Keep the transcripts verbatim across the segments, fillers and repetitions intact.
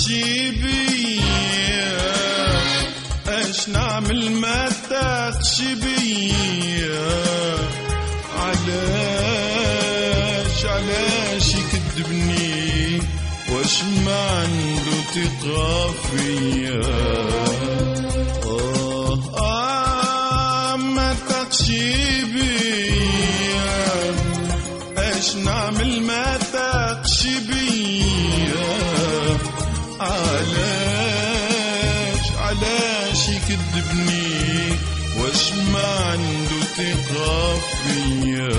تاخشي بيا، اش نعمل ما تاخشي بيا، علاش علاش يكذبني واش ما عنده ثقة فيا. آه آه ما تاخشي بيا، اش نعمل ما تاخشي بيا، علاش علاش يكذبني واش ما عنده ثقة فيا.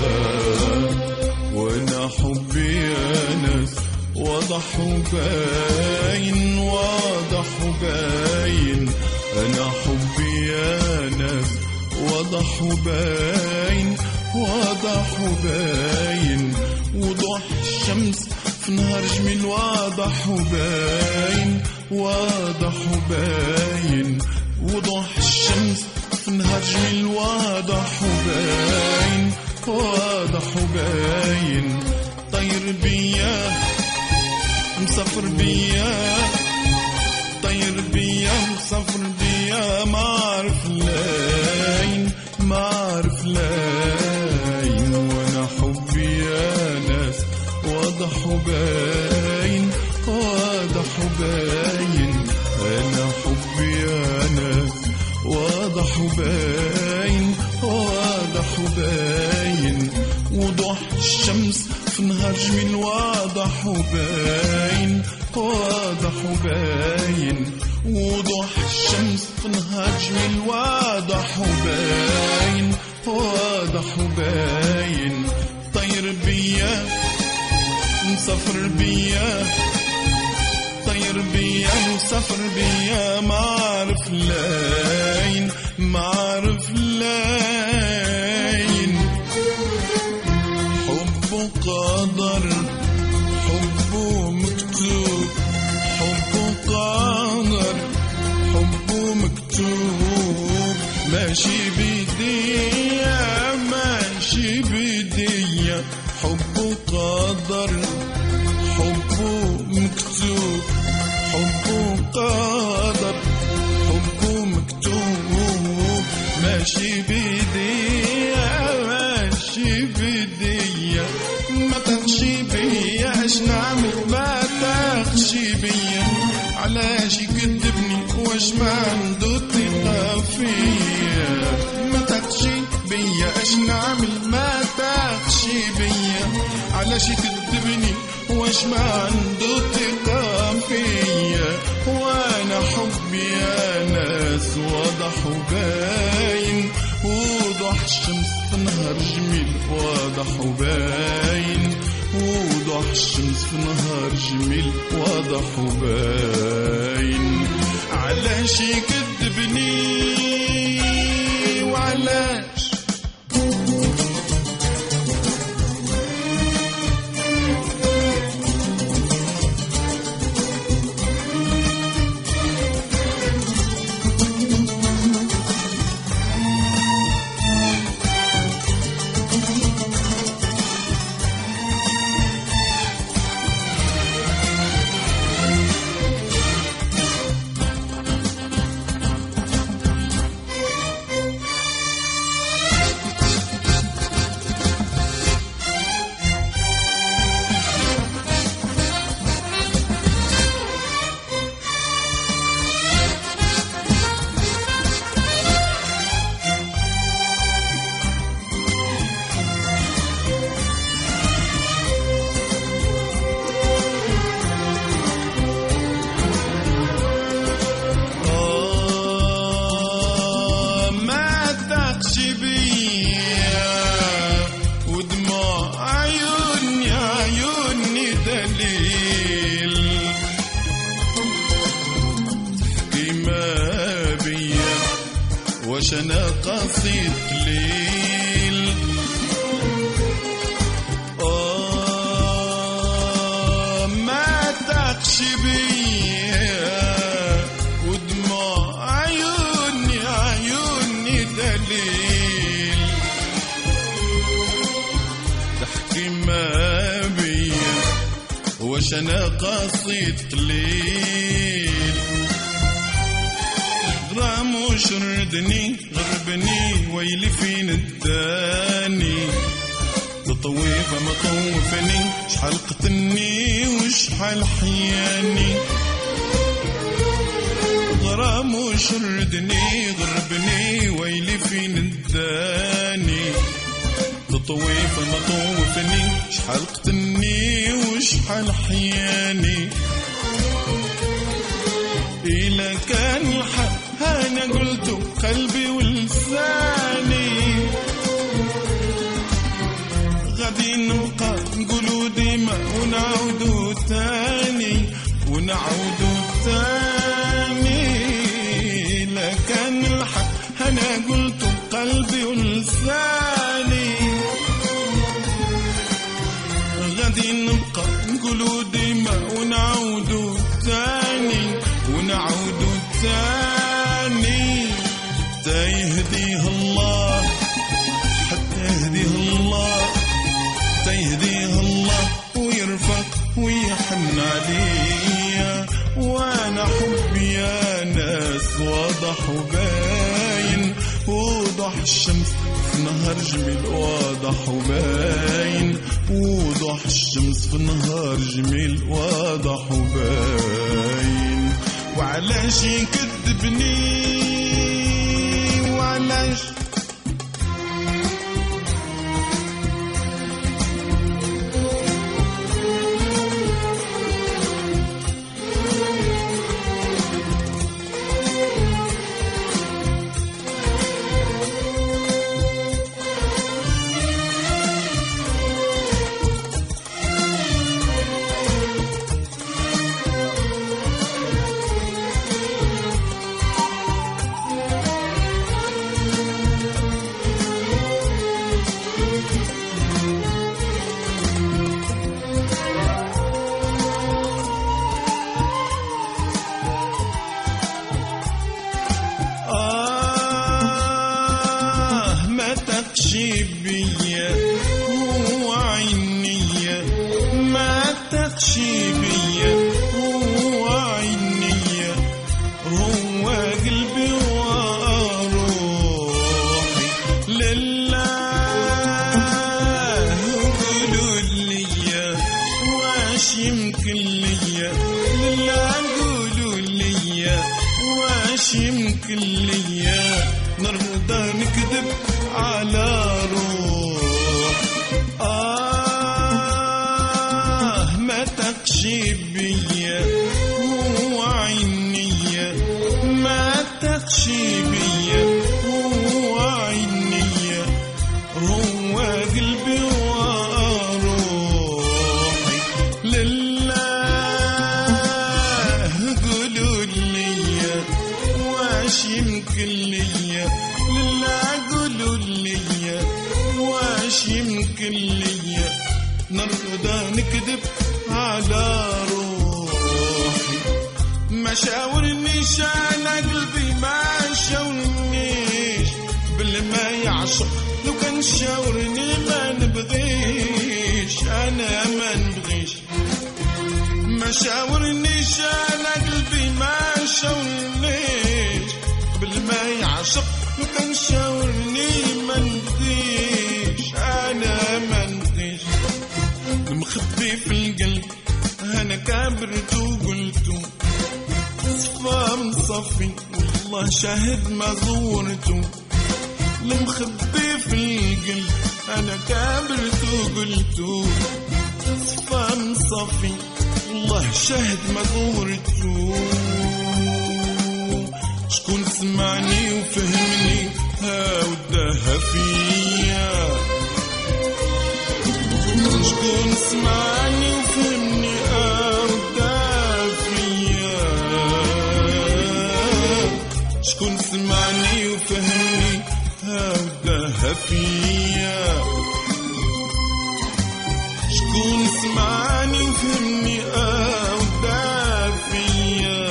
وانا حبي يا ناس واضح وباين، واضح وباين، انا حبي يا ناس واضح وباين، واضح وباين، وضوح الشمس في نهار جميل واضح وباين، واضح وباين، وضوح الشمس في نهار جميل واضح وباين، واضح وباين. طير بيا مسافر بيا، طير بيا مسافر بيا، ما عارف لاين ما عارف لاين. وانا حبي يا ناس واضح وباين، واضح وباين، انا حبي يا ناس واضح وباين، واضح وباين، وضوح الشمس في نهار جميل واضح وباين، واضح وباين، وضوح الشمس في نهار جميل واضح وباين، واضح وباين. طير بيا مسافر بيا، طير بيا مسافر بيا، ما عارف لاين ما عارف لاين. حبه قدر حبه مكتوب، حبه قدر حبه مكتوب، ماشي بيديا ماشي بيديا. حبه قدر حبه مكتوب، حبه قدر حبه مكتوب، ماشي بيديا ماشي بيديا. ما تاخشي بيا اش نعمل ما تاخشي بيا، علاش يكذبني واش ما عنده ثقة فيا. ما تاخشي بيا اش نعمل ما تاخشي بيا، علاش يكذبني واش ما عنده ثقة فيا. وانا حبي يا ناس واضح وباين، وضوح الشمس في نهار جميل واضح وباين، وضوح الشمس في نهار جميل واضح وباين. علاش يكذبني وعلاش واش انا قصيد قليل غرام وشردني غربني ويلي فين الداني تطويفة ما طوفني شحال قتلني وشحال حياني غرام وشردني غربني ويلي فين الداني تطويفة ما طوفني شحال قتلني وشحال حياني إلا كان الحق أنا قلت قلبي ولساني غادي نبقى نقولوا ديما ونعودوا تاني ونعودوا تاني إلا كان الحق أنا قلت قلبي ولساني غادي نبقى نقولوا ديما ونعودوا تاني ونعودوا تاني حتى يهديه الله حتى يهديه الله حتى يهديه الله ويرفق ويحن عليا وانا حبي يا ناس واضح وباين وضح الشمس في نهار جميل واضح وباين وضح الشمس في نهار جميل واضح وباين وعلاش يكذبني وعلاش بيا هو عينيا ما تخشي بيا هو عينيا هو قلبي وروحي لله قولوا لي واش يمكن ليا لله قولوا لي واش يمكن ليا نرضى نكذب على روح آه ما تقشي بيا هو عينيا ما تقشي بيا هو عينيا هو قلبي وروحي لله قولوا لي واش يمكن ليا لله قولوا لي واش يمكن ليا نرضى نكذب على روحي ما شاورنيش انا قلبي ما شاورنيش بالما يعشق لو كان شاورني ما نبغيش انا ما نبغيش ما شاورنيش انا قلبي ما شاورنيش بالما يعشق لو كان شاورني ما نبغيش انا ما نبغيش المخبي في القلب انا كبرت وقلت صفا مصفي والله شاهد ما زورته المخبي في القلب انا كبرت وقلت صفا مصفي والله شاهد ما زورته شكون سمعني وفهمني ها وداها فيا شكون سمعني وفهمني ها وداها فيا شكون سمعني وفهمني ها وداها فيا شكون سمعني وفهمني ها وداها فيا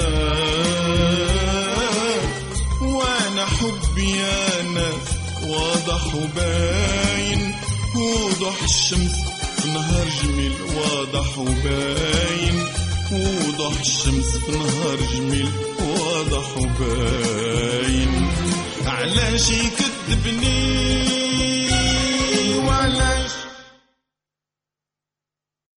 وانا حبي يا ناس واضح وباين وضح الشمس في نهار جميل واضح وباين، وضوح الشمس في نهار جميل واضح وباين. علاش يكذبني